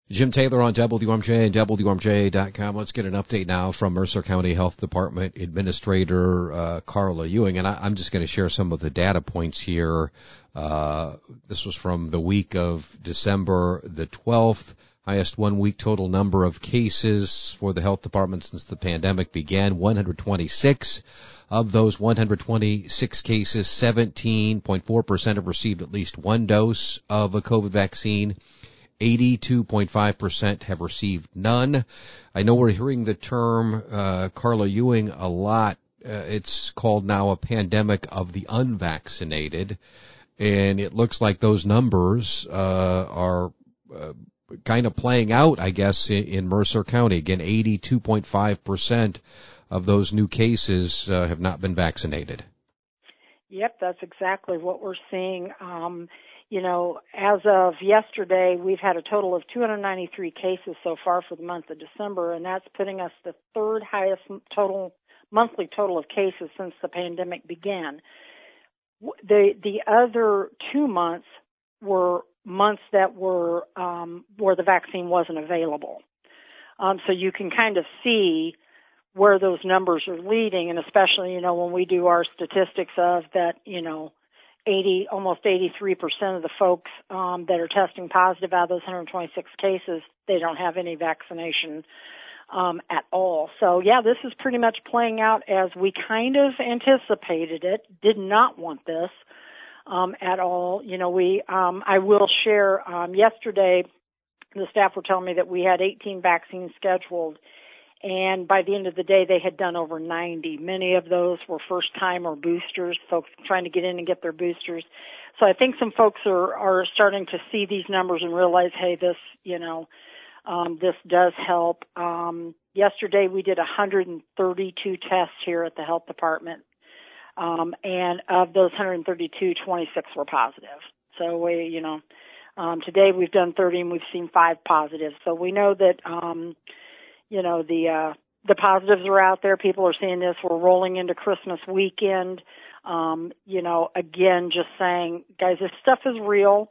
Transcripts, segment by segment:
Jim Taylor on WMJ and WMJ.com. Let's get an update now from Mercer County Health Department Administrator Carla Ewing. And I'm just going to share some of the data points here. This was from the week of December the 12th. Highest one-week total number of cases for the health department since the pandemic began, 126. Of those 126 cases, 17.4% have received at least one dose of a COVID vaccine. 82.5% have received none. I know we're hearing the term, Carla Ewing, a lot. It's called now a pandemic of the unvaccinated. And it looks like those numbers are kind of playing out, I guess, in Mercer County. Again, 82.5% of those new cases have not been vaccinated. Yep, that's exactly what we're seeing. As of yesterday, we've had a total of 293 cases so far for the month of December, and that's putting us the third highest monthly total of cases since the pandemic began. The other 2 months were months that were where the vaccine wasn't available. So you can kind of see where those numbers are leading, and especially, when we do our statistics of that, almost 83% of the folks that are testing positive out of those 126 cases, they don't have any vaccination at all. So, yeah, this is pretty much playing out as we kind of anticipated it, did not want this at all. I will share, yesterday the staff were telling me that we had 18 vaccines scheduled, and by the end of the day, they had done over 90. Many of those were first-time or boosters, folks trying to get in and get their boosters. So I think some folks are starting to see these numbers and realize, hey, this does help. Yesterday, we did 132 tests here at the health department, and of those 132, 26 were positive. So today we've done 30 and we've seen 5 positives. So we know that the positives are out there. People are seeing this. We're rolling into Christmas weekend. Again, just saying, guys, this stuff is real.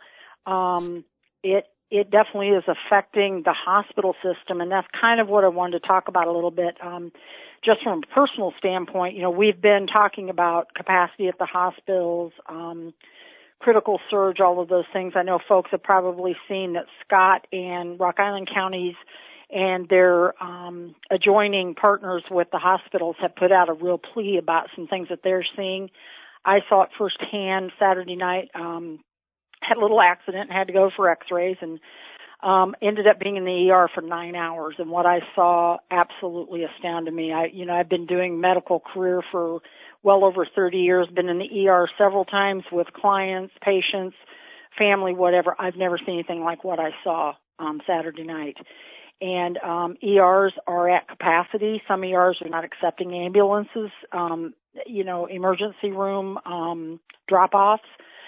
It definitely is affecting the hospital system, and that's kind of what I wanted to talk about a little bit. Just from a personal standpoint, we've been talking about capacity at the hospitals, critical surge, all of those things. I know folks have probably seen that Scott and Rock Island counties and their adjoining partners with the hospitals have put out a real plea about some things that they're seeing. I saw it firsthand Saturday night. Had a little accident, had to go for x-rays, and ended up being in the ER for 9 hours. And what I saw absolutely astounded me. I've been doing medical career for well over 30 years, been in the ER several times with clients, patients, family, whatever. I've never seen anything like what I saw Saturday night. And ERs are at capacity. Some ERs are not accepting ambulances, emergency room drop-offs.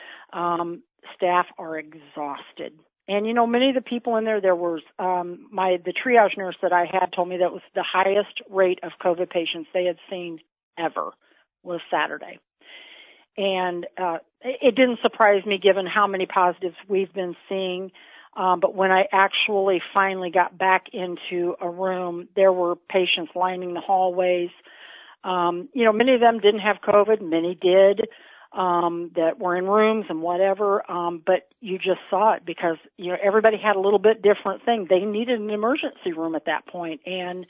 Staff are exhausted. And, many of the people in there was the triage nurse that I had told me that was the highest rate of COVID patients they had seen ever was Saturday. And it didn't surprise me given how many positives we've been seeing. But when I actually finally got back into a room, there were patients lining the hallways. Many of them didn't have COVID, many did, that were in rooms and whatever. But you just saw it because, everybody had a little bit different thing. They needed an emergency room at that point. And,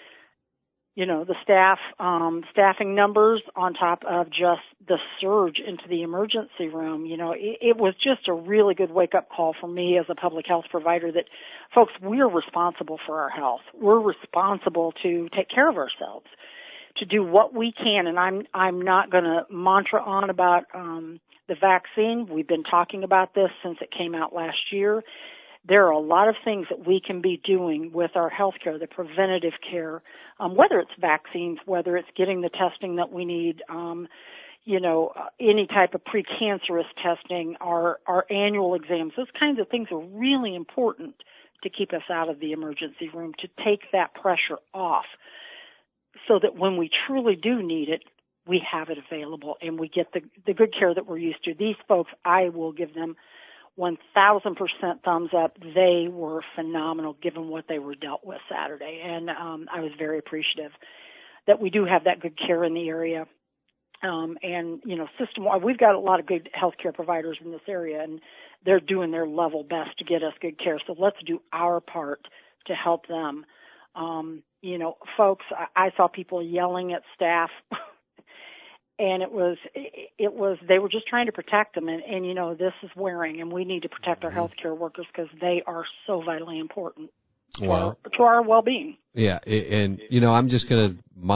the staffing numbers on top of just the surge into the emergency room, it was just a really good wake-up call for me as a public health provider that, folks, we're responsible for our health. We're responsible to take care of ourselves, to do what we can. And I'm not going to mantra on about the vaccine. We've been talking about this since it came out last year. There are a lot of things that we can be doing with our health care, the preventative care, whether it's vaccines, whether it's getting the testing that we need, any type of precancerous testing, our annual exams. Those kinds of things are really important to keep us out of the emergency room, to take that pressure off so that when we truly do need it, we have it available and we get the good care that we're used to. These folks, I will give them 1,000% thumbs up. They were phenomenal given what they were dealt with Saturday. And I was very appreciative that we do have that good care in the area. And, system-wide, we've got a lot of good healthcare providers in this area, and they're doing their level best to get us good care. So let's do our part to help them. Folks, I saw people yelling at staff, and it was they were just trying to protect them. And this is wearing, and we need to protect our healthcare workers because they are so vitally important to our well-being. Yeah, and I'm just gonna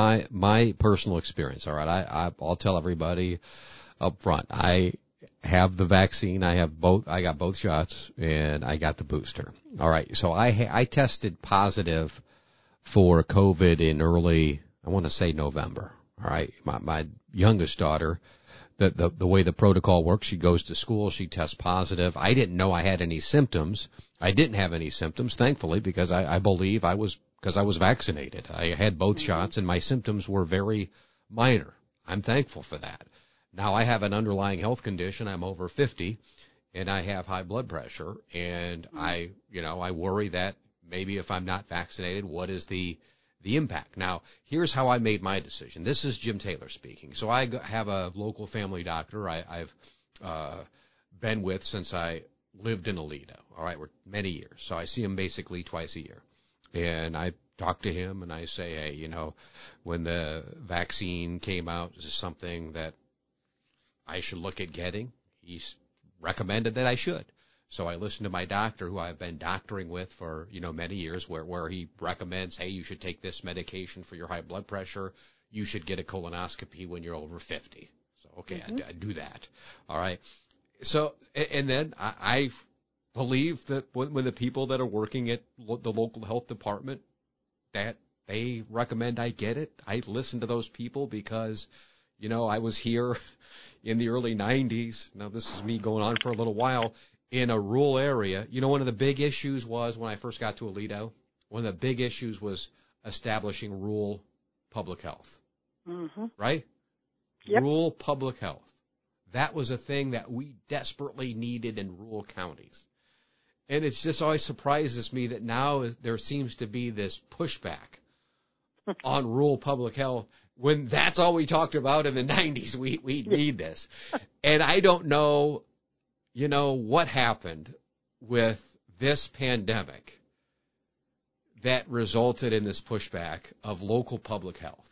my personal experience. All right, I'll tell everybody up front. I have the vaccine. I got both shots, and I got the booster. All right, so I tested positive for COVID in early, I want to say November. All right, my youngest daughter. The way the protocol works, she goes to school, she tests positive. I didn't know I had any symptoms. I didn't have any symptoms, thankfully, because I believe because I was vaccinated. I had both shots, and my symptoms were very minor. I'm thankful for that. Now I have an underlying health condition. I'm over 50, and I have high blood pressure, and I worry that maybe if I'm not vaccinated, what is the impact. Now, here's how I made my decision. This is Jim Taylor speaking. So I have a local family doctor I've been with since I lived in Aledo. All right, we're many years. So I see him basically twice a year. And I talk to him and I say, hey, when the vaccine came out, is this something that I should look at getting? He's recommended that I should. So I listened to my doctor, who I've been doctoring with for, many years, where he recommends, hey, you should take this medication for your high blood pressure. You should get a colonoscopy when you're over 50. So, okay, I do that. All right. So, and then I believe that when the people that are working at the local health department, that they recommend I get it, I listen to those people because, I was here in the early 90s. Now, this is me going on for a little while. In a rural area, one of the big issues was when I first got to Aledo, one of the big issues was establishing rural public health, right? Yep. Rural public health. That was a thing that we desperately needed in rural counties. And it's just always surprises me that now there seems to be this pushback on rural public health when that's all we talked about in the 90s. We need this. And I don't know, what happened with this pandemic that resulted in this pushback of local public health.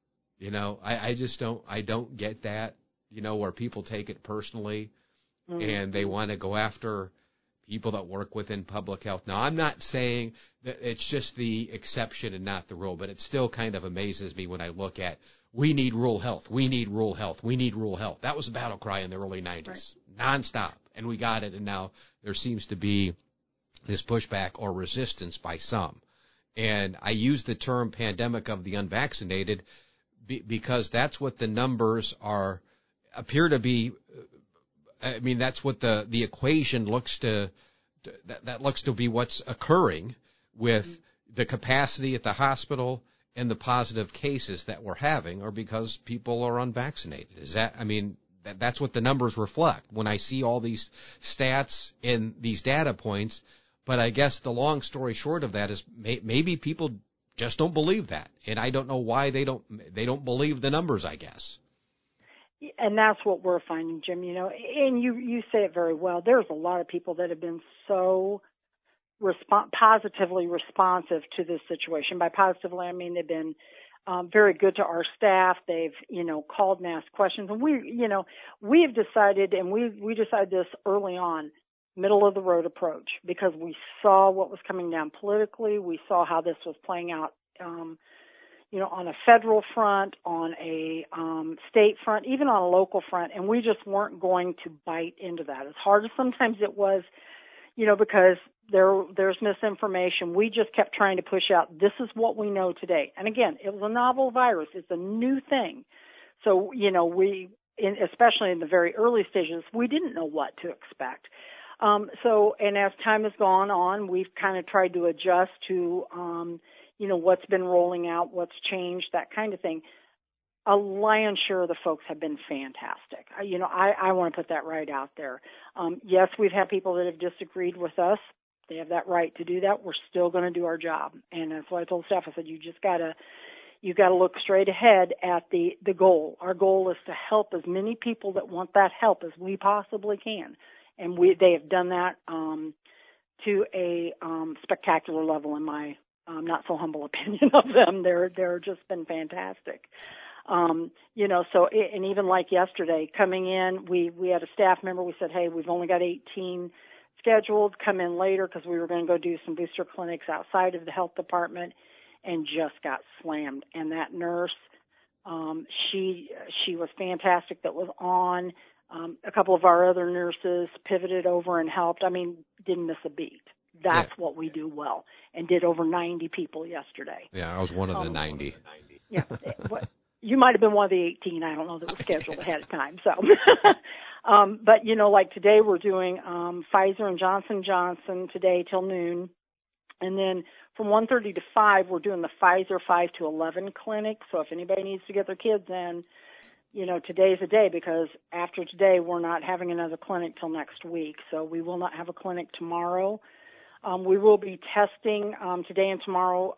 I just don't get that, where people take it personally and they want to go after people that work within public health. Now, I'm not saying that it's just the exception and not the rule, but it still kind of amazes me when I look at, we need rural health, we need rural health, we need rural health. That was a battle cry in the early 90s, nonstop, and we got it, and now there seems to be this pushback or resistance by some. And I use the term pandemic of the unvaccinated because that's what the numbers appear to be. I mean, that's what the equation looks to be what's occurring with the capacity at the hospital and the positive cases that we're having are because people are unvaccinated. That's what the numbers reflect when I see all these stats and these data points. But I guess the long story short of that is maybe people just don't believe that. And I don't know why they don't believe the numbers, I guess. And that's what we're finding, Jim, and you say it very well. There's a lot of people that have been so positively responsive to this situation. By positively, I mean they've been very good to our staff. They've, called and asked questions. And we've decided, and we decided this early on, middle of the road approach, because we saw what was coming down politically. We saw how this was playing out, on a federal front, on a state front, even on a local front, and we just weren't going to bite into that. As hard as sometimes it was, because there's misinformation, we just kept trying to push out, this is what we know today. And again, it was a novel virus. It's a new thing. So, especially in the very early stages, we didn't know what to expect. And as time has gone on, we've kind of tried to adjust to, what's been rolling out, what's changed, that kind of thing. a lion's share of the folks have been fantastic. I want to put that right out there. Yes, we've had people that have disagreed with us. They have that right to do that. We're still going to do our job. And that's why I told staff, I said, you got to look straight ahead at the goal. Our goal is to help as many people that want that help as we possibly can. And they have done that to a spectacular level in my not so humble opinion of them. They're just been fantastic. And even like yesterday, coming in, we had a staff member, we said, hey, we've only got 18 scheduled, come in later because we were going to go do some booster clinics outside of the health department, and just got slammed. And that nurse, she was fantastic that was on. A couple of our other nurses pivoted over and helped. I mean, didn't miss a beat. That's what we do well, and did over 90 people yesterday. Yeah, I was one of the 90. Yeah. You might have been one of the 18, I don't know, that was scheduled ahead of time. So, but like today we're doing Pfizer and Johnson & Johnson today till noon. And then from 1:30 to 5, we're doing the Pfizer 5 to 11 clinic. So if anybody needs to get their kids in, today's the day, because after today we're not having another clinic till next week. So we will not have a clinic tomorrow. We will be testing today and tomorrow.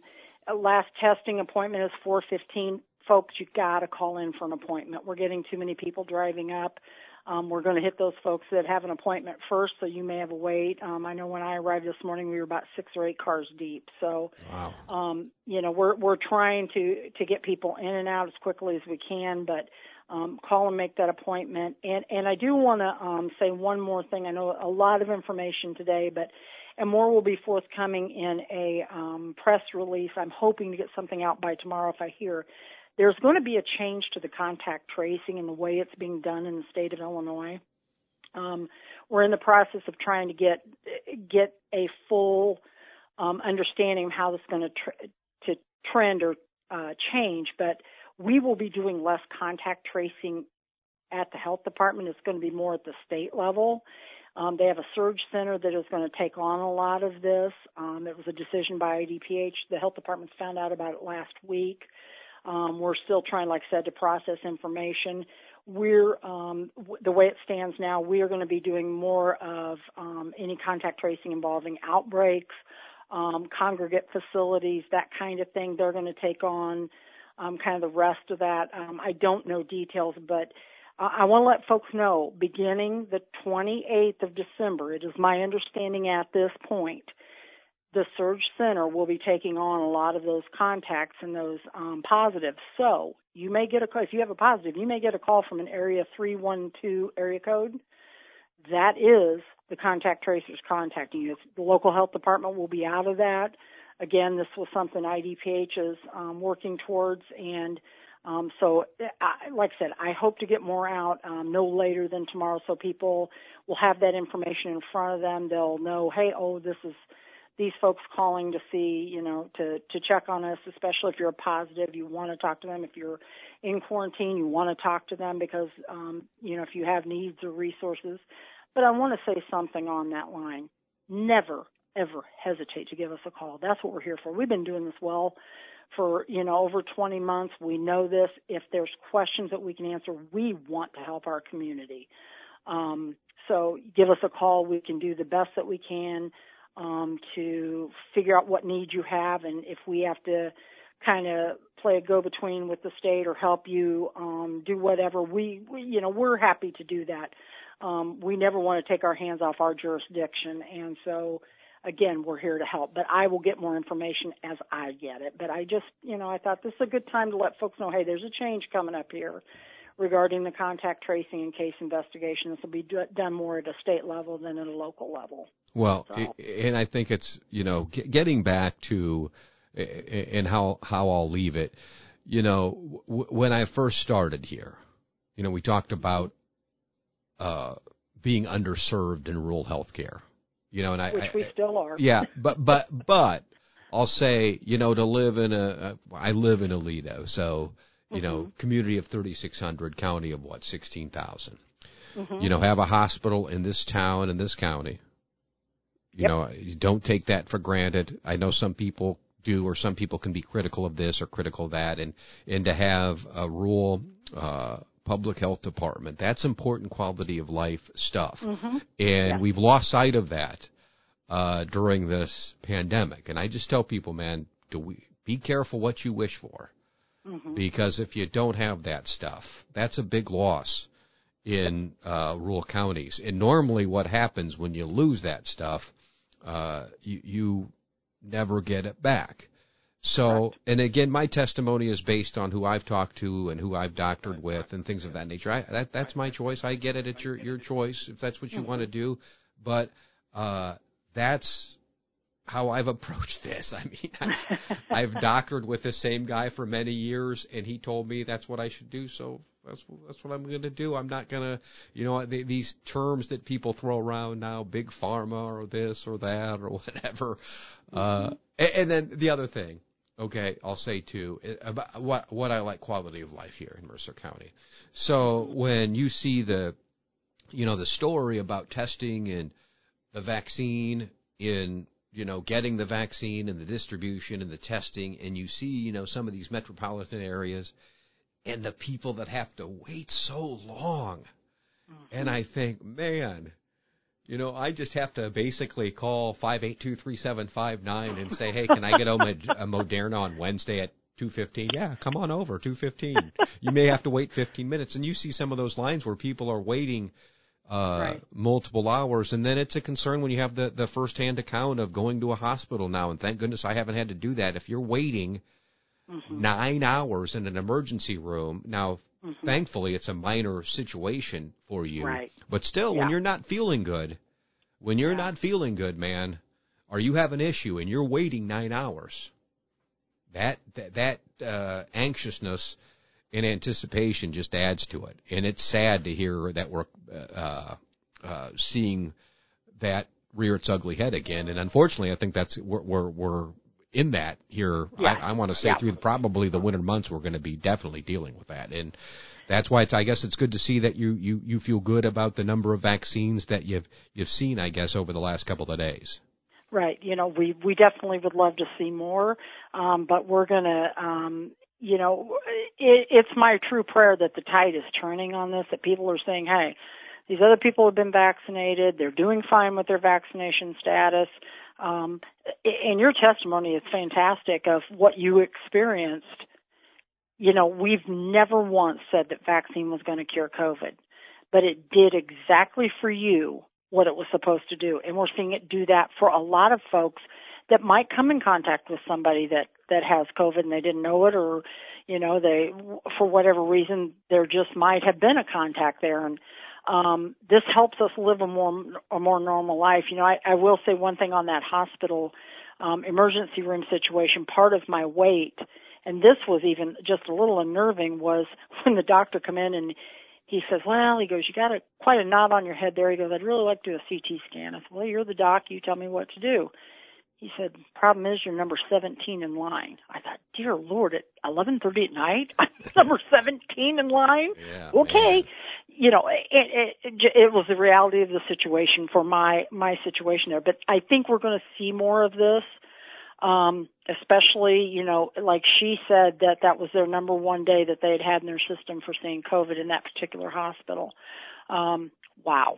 Last testing appointment is 4:15. Folks, you got to call in for an appointment. We're getting too many people driving up. We're going to hit those folks that have an appointment first, so you may have a wait. I know when I arrived this morning, we were about 6 or 8 cars deep. So, wow. We're trying to get people in and out as quickly as we can, but call and make that appointment. And I do want to say one more thing. I know a lot of information today, and more will be forthcoming in a press release. I'm hoping to get something out by tomorrow if I hear. There's going to be a change to the contact tracing and the way it's being done in the state of Illinois. We're in the process of trying to get a full understanding of how this is going to trend or change, but we will be doing less contact tracing at the health department. It's going to be more at the state level. They have a surge center that is going to take on a lot of this. It was a decision by IDPH. The health departments found out about it last week. We're still trying, like I said, to process information. We're the way it stands now, we are going to be doing more of any contact tracing involving outbreaks, congregate facilities, that kind of thing. They're going to take on kind of the rest of that. I don't know details, but I want to let folks know, beginning the 28th of December, it is my understanding at this point, the Surge Center will be taking on a lot of those contacts and those positives. So you may get a call. If you have a positive, you may get a call from an area 312 area code. That is the contact tracers contacting you. The local health department will be out of that. Again, this was something IDPH is working towards, and so, like I said, I hope to get more out no later than tomorrow, so people will have that information in front of them. They'll know, hey, this is these folks calling to see, to check on us, especially if you're a positive, you want to talk to them. If you're in quarantine, you want to talk to them because, if you have needs or resources. But I want to say something on that line. Never, ever hesitate to give us a call. That's what we're here for. We've been doing this well for, over 20 months. We know this. If there's questions that we can answer, we want to help our community. So give us a call. We can do the best that we can to figure out what needs you have, and if we have to kind of play a go-between with the state or help you do whatever, we're happy to do that. We never want to take our hands off our jurisdiction, and so, again, we're here to help. But I will get more information as I get it. But I just, I thought this is a good time to let folks know, hey, there's a change coming up here regarding the contact tracing and case investigation. This will be done more at a state level than at a local level. Well, and I think it's, getting back to, and how I'll leave it, when I first started here, we talked about being underserved in rural healthcare, and which we still are. Yeah, but I'll say, to live I live in Aledo, so, community of 3,600, county of 16,000. Have a hospital in this town, in this county. You don't take that for granted. I know some people do, or some people can be critical of this or critical of that, and to have a rural public health department, that's important quality of life stuff. Mm-hmm. And we've lost sight of that during this pandemic. And I just tell people, man, be careful what you wish for. Mm-hmm. Because if you don't have that stuff, that's a big loss in rural counties. And normally what happens when you lose that stuff, you never get it back. So, correct. And again, my testimony is based on who I've talked to and who I've doctored with and things of that nature. That's my choice. I get it. It's your choice if that's what you want to do. But that's how I've approached this. I mean, I've doctored with the same guy for many years, and he told me that's what I should do. So that's what I'm going to do. I'm not going to, these terms that people throw around now, big pharma or this or that or whatever. Mm-hmm. And then the other thing, okay, I'll say too, about what I like quality of life here in Mercer County. So when you see the story about testing and the vaccine in, getting the vaccine and the distribution and the testing, and you see, some of these metropolitan areas and the people that have to wait so long. Mm-hmm. And I think, man, I just have to basically call 582-3759 and say, hey, can I get a Moderna on Wednesday at 2:15? Yeah, come on over, 2:15. You may have to wait 15 minutes. And you see some of those lines where people are waiting multiple hours, and then it's a concern when you have the firsthand account of going to a hospital now, and thank goodness I haven't had to do that. If you're waiting 9 hours in an emergency room, now thankfully it's a minor situation for you, but still, when you're not feeling good, man, or you have an issue and you're waiting 9 hours, that anxiousness and anticipation just adds to it. And it's sad to hear that we're seeing that rear its ugly head again. And unfortunately, I think we're in that here. Yeah. I want to say through probably the winter months, we're going to be definitely dealing with that. And that's why I guess it's good to see that you feel good about the number of vaccines that you've seen, I guess, over the last couple of days. Right. We definitely would love to see more, but we're going to, it's my true prayer that the tide is turning on this, that people are saying, hey, these other people have been vaccinated. They're doing fine with their vaccination status. And your testimony is fantastic of what you experienced. We've never once said that vaccine was going to cure COVID, but it did exactly for you what it was supposed to do. And we're seeing it do that for a lot of folks that might come in contact with somebody that has COVID and they didn't know it, or, they, for whatever reason, there just might have been a contact there. And this helps us live a more normal life. I will say one thing on that hospital emergency room situation. Part of my wait, and this was even just a little unnerving, was when the doctor come in and he says, well, he goes, you got quite a knot on your head there. He goes, I'd really like to do a CT scan. I said, well, you're the doc. You tell me what to do. He said, problem is you're number 17 in line. I thought, dear Lord, at 11:30 at night, I'm number 17 in line? Yeah, okay. Man. It was the reality of the situation for my situation there. But I think we're going to see more of this, especially, like she said, that was their number one day that they had in their system for seeing COVID in that particular hospital. Wow.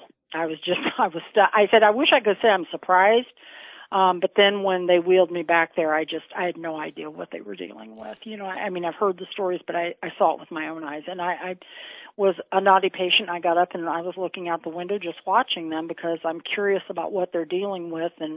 I said, I wish I could say I'm surprised. But then when they wheeled me back there, I had no idea what they were dealing with. I've heard the stories, but I saw it with my own eyes. And I was a naughty patient. I got up and I was looking out the window just watching them because I'm curious about what they're dealing with. And,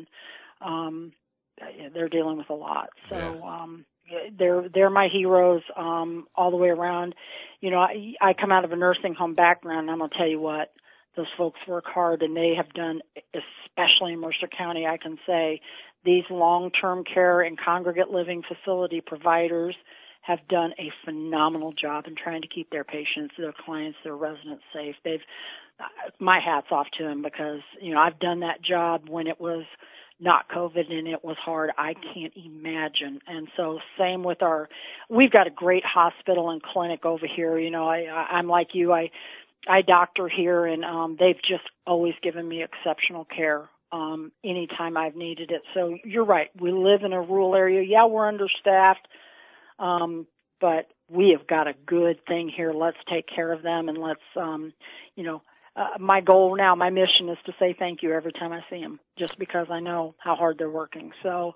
they're dealing with a lot. So, they're my heroes, all the way around. I come out of a nursing home background, and I'm going to tell you what. Those folks work hard, and they have done, especially in Mercer County, I can say, these long-term care and congregate living facility providers have done a phenomenal job in trying to keep their patients, their clients, their residents safe. My hat's off to them because, I've done that job when it was not COVID and it was hard. I can't imagine. And so same with we've got a great hospital and clinic over here. I'm like you, I doctor here, and they've just always given me exceptional care. anytime I've needed it. So you're right. We live in a rural area. Yeah, we're understaffed, but we have got a good thing here. Let's take care of them, and let's, my goal now, my mission is to say thank you every time I see them, just because I know how hard they're working. So,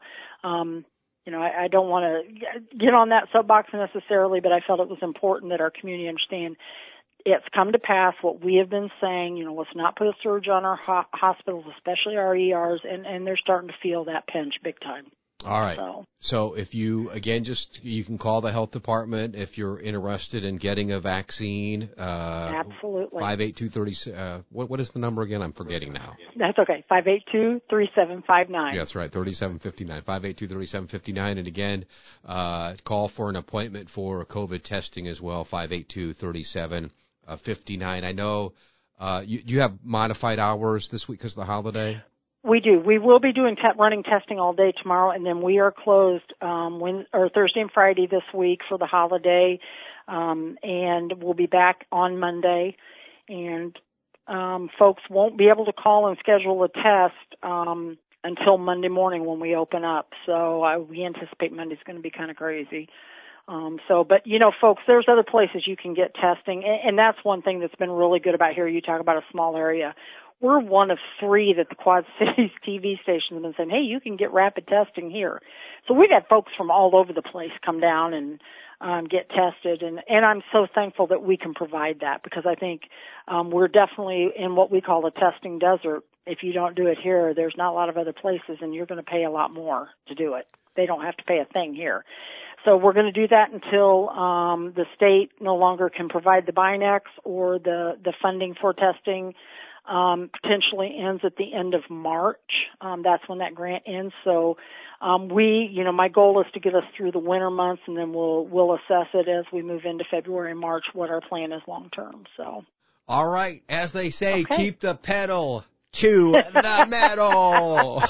I don't want to get on that soapbox necessarily, but I felt it was important that our community understand it's come to pass what we have been saying. Let's not put a surge on our hospitals, especially our ERs, and they're starting to feel that pinch big time. All right. So if you, again, you can call the health department if you're interested in getting a vaccine. Absolutely. 582-30, what is the number again? I'm forgetting now. That's okay. 582-3759. That's right. 3759. 582-3759. And again, call for an appointment for COVID testing as well. 582-3759. I know, you have modified hours this week because of the holiday? We do. We will be running testing all day tomorrow, and then we are closed Thursday and Friday this week for the holiday, and we'll be back on Monday. And folks won't be able to call and schedule a test until Monday morning when we open up. So we anticipate Monday's going to be kind of crazy. But folks, there's other places you can get testing, and that's one thing that's been really good about here. You talk about a small area. We're one of 3 that the Quad Cities TV station has been saying, hey, you can get rapid testing here. So we've had folks from all over the place come down and get tested, and I'm so thankful that we can provide that, because I think we're definitely in what we call a testing desert. If you don't do it here, there's not a lot of other places, and you're going to pay a lot more to do it. They don't have to pay a thing here. So we're going to do that until the state no longer can provide the BINEX, or the funding for testing potentially ends at the end of March. That's when that grant ends. So my goal is to get us through the winter months, and then we'll assess it as we move into February and March, what our plan is long term. So, all right, as they say, Keep the pedal to the metal,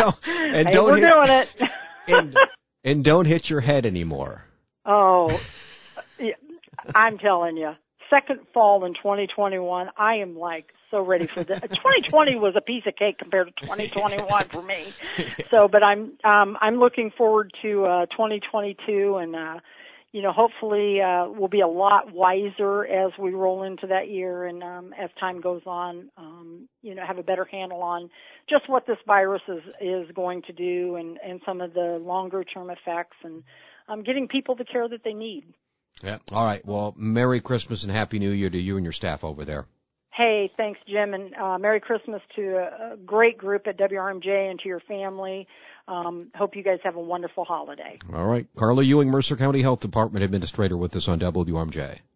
and don't hit your head anymore. Oh, I'm telling you, second fall in 2021, I am so ready for this. 2020 was a piece of cake compared to 2021 for me. So, but I'm looking forward to 2022, and hopefully we'll be a lot wiser as we roll into that year, and as time goes on, have a better handle on just what this virus is going to do, and some of the longer term effects, and getting people the care that they need. Yeah. All right. Well, Merry Christmas and Happy New Year to you and your staff over there. Hey, thanks, Jim, and Merry Christmas to a great group at WRMJ and to your family. Hope you guys have a wonderful holiday. All right. Carla Ewing, Mercer County Health Department Administrator, with us on WRMJ.